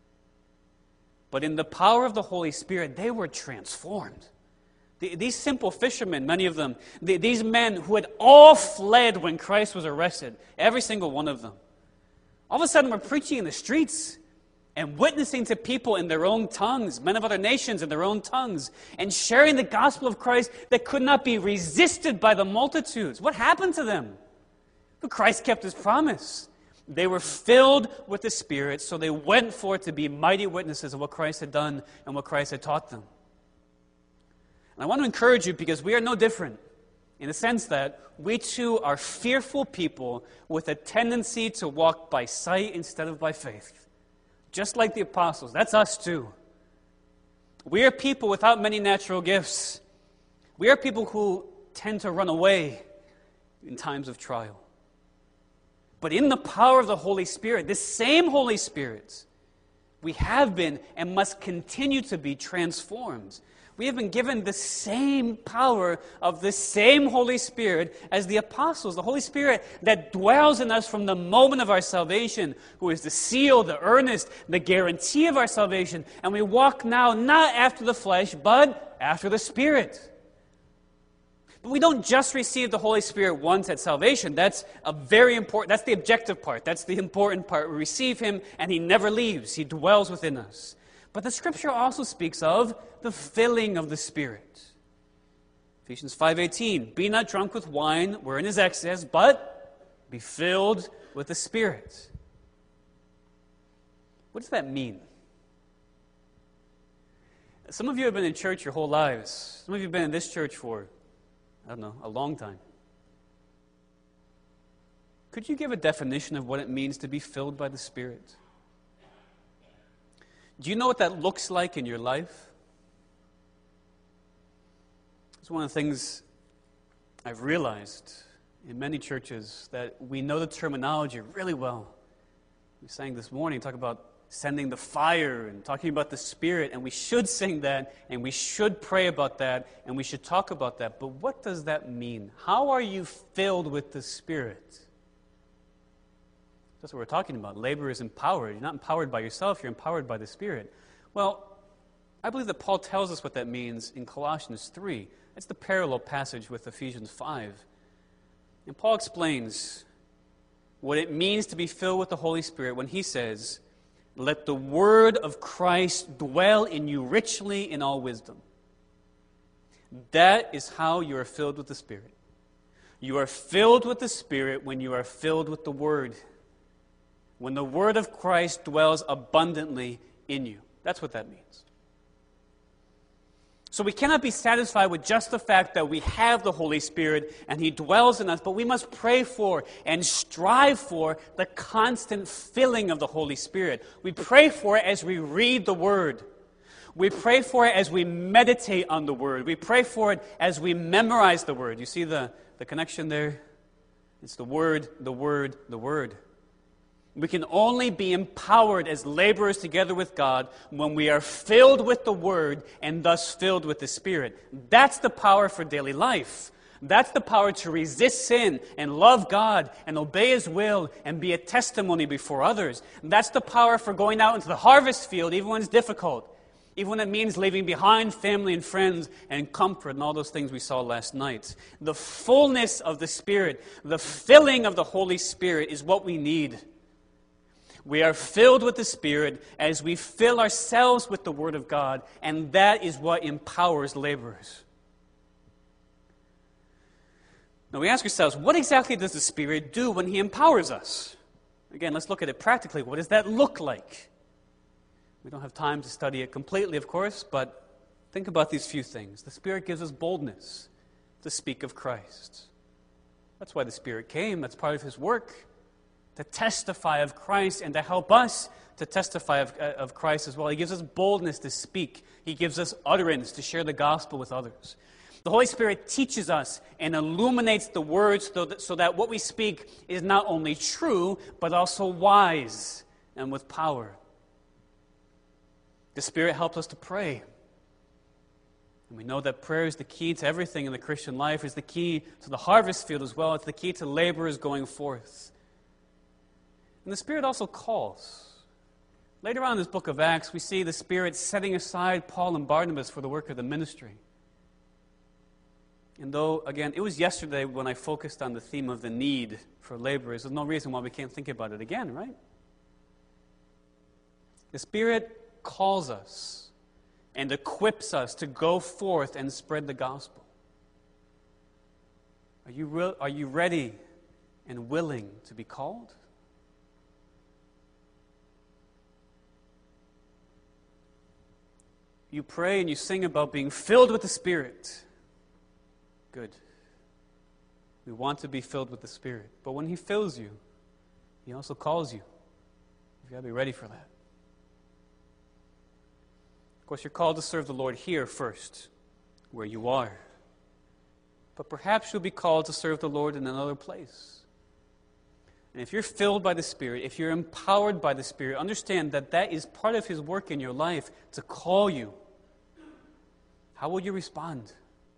But in the power of the Holy Spirit, they were transformed. These simple fishermen, many of them, these men who had all fled when Christ was arrested, every single one of them, all of a sudden were preaching in the streets and witnessing to people in their own tongues, men of other nations in their own tongues, and sharing the gospel of Christ that could not be resisted by the multitudes. What happened to them? But Christ kept his promise. They were filled with the Spirit, so they went forth to be mighty witnesses of what Christ had done and what Christ had taught them. And I want to encourage you because we are no different in the sense that we too are fearful people with a tendency to walk by sight instead of by faith. Just like the apostles. That's us too. We are people without many natural gifts. We are people who tend to run away in times of trial. But in the power of the Holy Spirit, this same Holy Spirit, we have been and must continue to be transformed. We have been given the same power of the same Holy Spirit as the apostles. The Holy Spirit that dwells in us from the moment of our salvation, who is the seal, the earnest, the guarantee of our salvation. And we walk now not after the flesh, but after the Spirit. But we don't just receive the Holy Spirit once at salvation. That's a very important, that's the objective part. That's the important part. We receive him and he never leaves. He dwells within us. But the Scripture also speaks of the filling of the Spirit. Ephesians 5:18, Be not drunk with wine wherein is excess, but be filled with the Spirit. What does that mean? Some of you have been in church your whole lives. Some of you have been in this church for a long time. Could you give a definition of what it means to be filled by the Spirit? Do you know what that looks like in your life? It's one of the things I've realized in many churches, that we know the terminology really well. We sang this morning, talk about sending the fire and talking about the Spirit, and we should sing that, and we should pray about that, and we should talk about that. But what does that mean? How are you filled with the Spirit? That's what we're talking about. Labor is empowered. You're not empowered by yourself, you're empowered by the Spirit. Well, I believe that Paul tells us what that means in Colossians 3. It's the parallel passage with Ephesians 5. And Paul explains what it means to be filled with the Holy Spirit when he says, "Let the word of Christ dwell in you richly in all wisdom." That is how you are filled with the Spirit. You are filled with the Spirit when you are filled with the Word. When the Word of Christ dwells abundantly in you. That's what that means. So we cannot be satisfied with just the fact that we have the Holy Spirit and He dwells in us, but we must pray for and strive for the constant filling of the Holy Spirit. We pray for it as we read the Word. We pray for it as we meditate on the Word. We pray for it as we memorize the Word. You see the connection there? It's the Word, the Word, the Word. We can only be empowered as laborers together with God when we are filled with the Word and thus filled with the Spirit. That's the power for daily life. That's the power to resist sin and love God and obey His will and be a testimony before others. That's the power for going out into the harvest field even when it's difficult, even when it means leaving behind family and friends and comfort and all those things we saw last night. The fullness of the Spirit, the filling of the Holy Spirit is what we need. We are filled with the Spirit as we fill ourselves with the Word of God, and that is what empowers laborers. Now we ask ourselves, what exactly does the Spirit do when He empowers us? Again, let's look at it practically. What does that look like? We don't have time to study it completely, of course, but think about these few things. The Spirit gives us boldness to speak of Christ. That's why the Spirit came. That's part of His work. To testify of Christ and to help us to testify of Christ as well. He gives us boldness to speak. He gives us utterance to share the gospel with others. The Holy Spirit teaches us and illuminates the words so that what we speak is not only true, but also wise and with power. The Spirit helps us to pray. And we know that prayer is the key to everything in the Christian life. It's the key to the harvest field as well. It's the key to laborers going forth. And the Spirit also calls. Later on in this book of Acts, we see the Spirit setting aside Paul and Barnabas for the work of the ministry. And though, again, it was yesterday when I focused on the theme of the need for laborers, there's no reason why we can't think about it again, right? The Spirit calls us and equips us to go forth and spread the gospel. Are you ready and willing to be called? You pray and you sing about being filled with the Spirit. Good. We want to be filled with the Spirit. But when He fills you, He also calls you. You've got to be ready for that. Of course, you're called to serve the Lord here first, where you are. But perhaps you'll be called to serve the Lord in another place. And if you're filled by the Spirit, if you're empowered by the Spirit, understand that that is part of His work in your life to call you. How will you respond?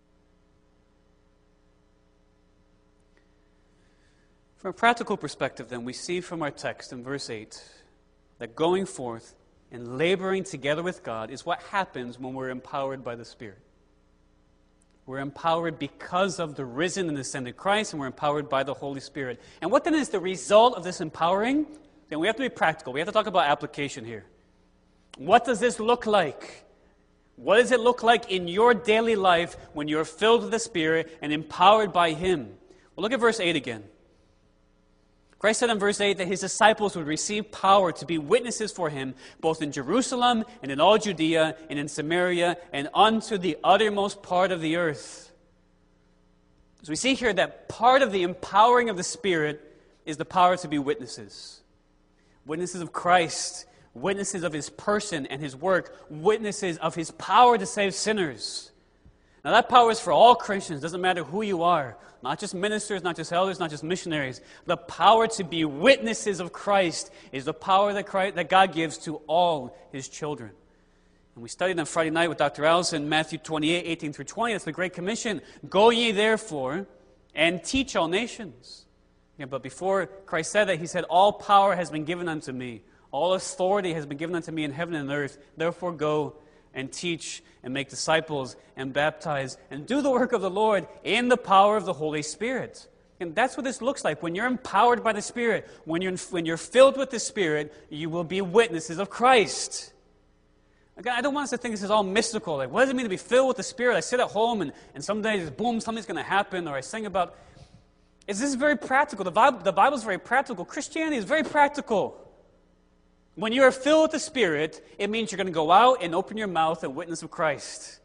From a practical perspective, then, we see from our text in verse 8 that going forth and laboring together with God is what happens when we're empowered by the Spirit. We're empowered because of the risen and ascended Christ, and we're empowered by the Holy Spirit. And what then is the result of this empowering? Then we have to be practical. We have to talk about application here. What does this look like? What does it look like in your daily life when you're filled with the Spirit and empowered by Him? Well, look at verse 8 again. Christ said in verse 8 that His disciples would receive power to be witnesses for Him, both in Jerusalem and in all Judea and in Samaria and unto the uttermost part of the earth. So we see here that part of the empowering of the Spirit is the power to be witnesses. Witnesses of Christ, witnesses of His person and His work, witnesses of His power to save sinners. Now that power is for all Christians. It doesn't matter who you are. Not just ministers, not just elders, not just missionaries. The power to be witnesses of Christ is the power that God gives to all His children. And we studied on Friday night with Dr. Allison, Matthew 28, 18 through 20. That's the Great Commission. Go ye therefore and teach all nations. Yeah, but before Christ said that, He said, all power has been given unto me. All authority has been given unto me in heaven and earth. Therefore go and teach and make disciples and baptize and do the work of the Lord in the power of the Holy Spirit. And that's what this looks like. When you're empowered by the Spirit, when you're filled with the Spirit, you will be witnesses of Christ. Again, I don't want us to think this is all mystical. Like, what does it mean to be filled with the Spirit? I sit at home and some days, boom, something's going to happen. Or I sing about... This is very practical. The Bible is very practical. Christianity is very practical. When you are filled with the Spirit, it means you're going to go out and open your mouth and witness of Christ.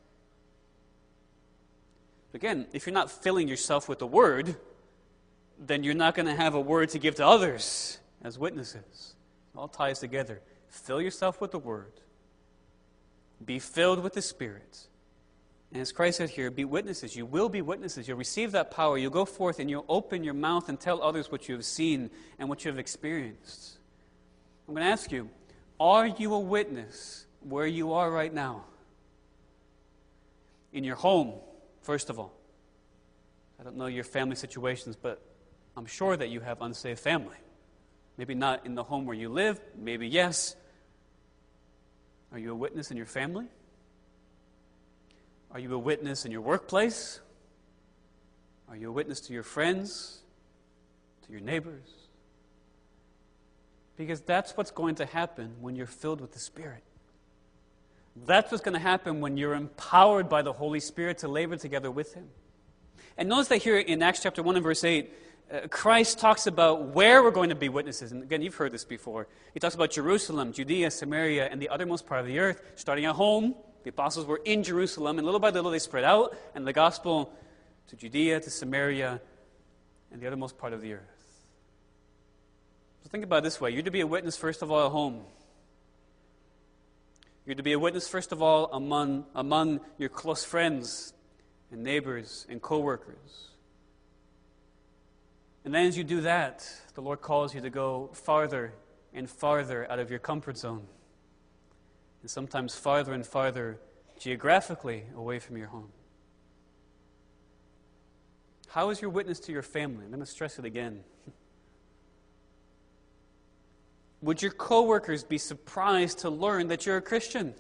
Again, if you're not filling yourself with the Word, then you're not going to have a word to give to others as witnesses. It all ties together. Fill yourself with the Word. Be filled with the Spirit. And as Christ said here, be witnesses. You will be witnesses. You'll receive that power. You'll go forth and you'll open your mouth and tell others what you have seen and what you have experienced. I'm going to ask you, are you a witness where you are right now? In your home, first of all. I don't know your family situations, but I'm sure that you have unsaved family. Maybe not in the home where you live, maybe yes. Are you a witness in your family? Are you a witness in your workplace? Are you a witness to your friends, to your neighbors? Because that's what's going to happen when you're filled with the Spirit. That's what's going to happen when you're empowered by the Holy Spirit to labor together with Him. And notice that here in Acts chapter 1 and verse 8, Christ talks about where we're going to be witnesses. And again, you've heard this before. He talks about Jerusalem, Judea, Samaria, and the uttermost part of the earth. Starting at home, the apostles were in Jerusalem, and little by little they spread out, and the gospel to Judea, to Samaria, and the uttermost part of the earth. So think about it this way. You're to be a witness, first of all, at home. You're to be a witness, first of all, among your close friends and neighbors and co-workers. And then as you do that, the Lord calls you to go farther and farther out of your comfort zone. And sometimes farther and farther geographically away from your home. How is your witness to your family? I'm going to stress it again. Would your coworkers be surprised to learn that you're a Christian?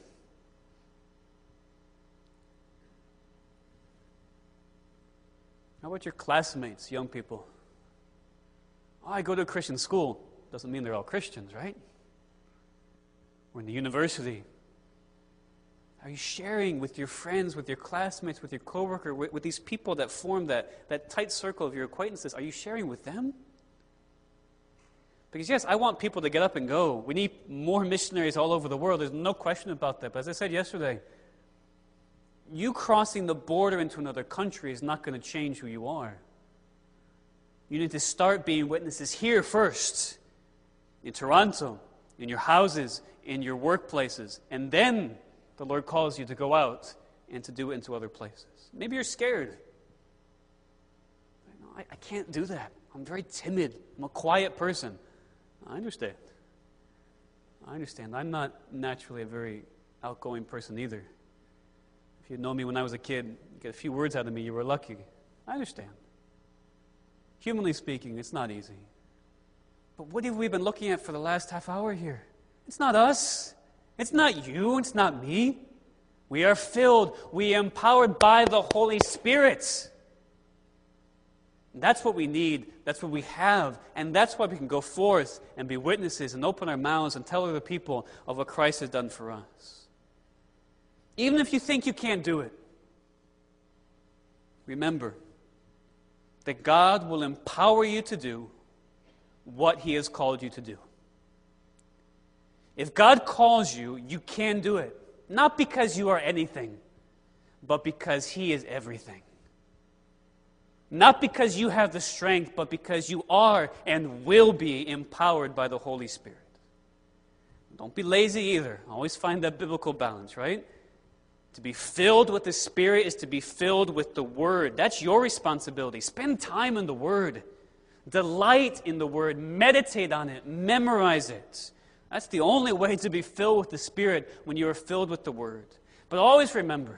How about your classmates, young people? Oh, I go to a Christian school. Doesn't mean they're all Christians, right? Or in the university. Are you sharing with your friends, with your classmates, with your coworker, with these people that form that tight circle of your acquaintances? Are you sharing with them? Because yes, I want people to get up and go. We need more missionaries all over the world. There's no question about that. But as I said yesterday, you crossing the border into another country is not going to change who you are. You need to start being witnesses here first, in Toronto, in your houses, in your workplaces, and then the Lord calls you to go out and to do it into other places. Maybe you're scared. I can't do that. I'm very timid. I'm a quiet person. I understand. I'm not naturally a very outgoing person either. If you'd known me when I was a kid, you get a few words out of me, you were lucky. I understand. Humanly speaking, it's not easy. But what have we been looking at for the last half hour here? It's not us. It's not you. It's not me. We are filled. We are empowered by the Holy Spirit. That's what we need. That's what we have. And that's why we can go forth and be witnesses and open our mouths and tell other people of what Christ has done for us. Even if you think you can't do it, remember that God will empower you to do what He has called you to do. If God calls you, you can do it. Not because you are anything, but because He is everything. Not because you have the strength, but because you are and will be empowered by the Holy Spirit. Don't be lazy either. Always find that biblical balance, right? To be filled with the Spirit is to be filled with the Word. That's your responsibility. Spend time in the Word. Delight in the Word. Meditate on it. Memorize it. That's the only way to be filled with the Spirit, when you are filled with the Word. But always remember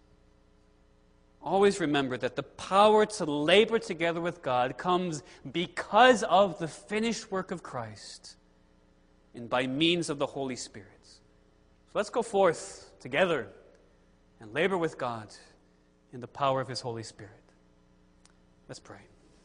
that the power to labor together with God comes because of the finished work of Christ. and by means of the Holy Spirit. So let's go forth together and labor with God in the power of His Holy Spirit. Let's pray.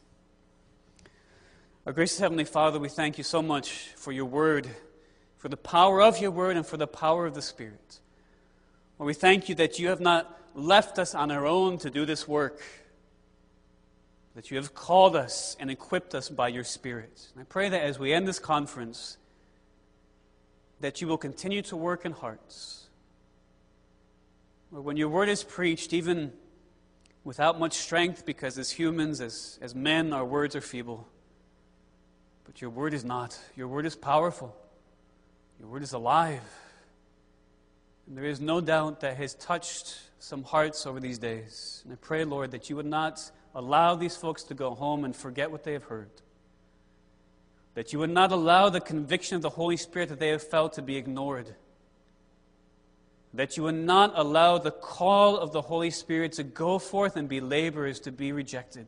Our gracious Heavenly Father, we thank you so much for your word, for the power of your word, and for the power of the Spirit. Lord, we thank you that you have not left us on our own to do this work, that you have called us and equipped us by your Spirit. And I pray that as we end this conference, that you will continue to work in hearts. Lord, when your word is preached, even without much strength, because as humans, as men, our words are feeble, but your word is not. Your word is powerful. Your word is alive. And there is no doubt that has touched some hearts over these days. And I pray, Lord, that you would not allow these folks to go home and forget what they have heard. That you would not allow the conviction of the Holy Spirit that they have felt to be ignored. That you would not allow the call of the Holy Spirit to go forth and be laborers to be rejected.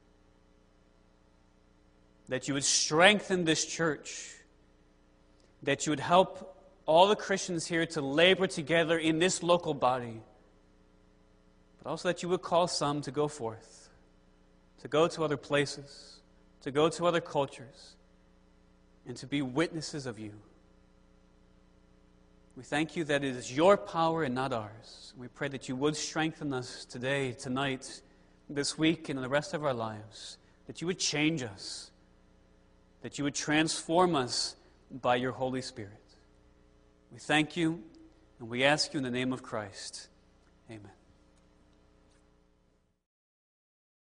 That you would strengthen this church. That you would help all the Christians here to labor together in this local body. But also that you would call some to go forth, to go to other places, to go to other cultures, and to be witnesses of you. We thank you that it is your power and not ours. We pray that you would strengthen us today, tonight, this week, and the rest of our lives. That you would change us. That you would transform us by your Holy Spirit. We thank you, and we ask you in the name of Christ. Amen.